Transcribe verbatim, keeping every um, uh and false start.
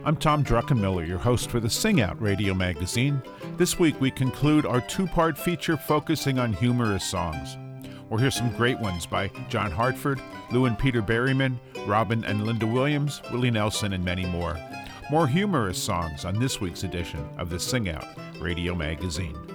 I'm Tom Druckenmiller, your host for the Sing Out radio magazine. This week we conclude our two-part feature focusing on humorous songs. We'll hear some great ones by John Hartford, Lou and Peter Berryman, Robin and Linda Williams, Willie Nelson, and many more. More humorous songs on this week's edition of the Sing Out radio magazine.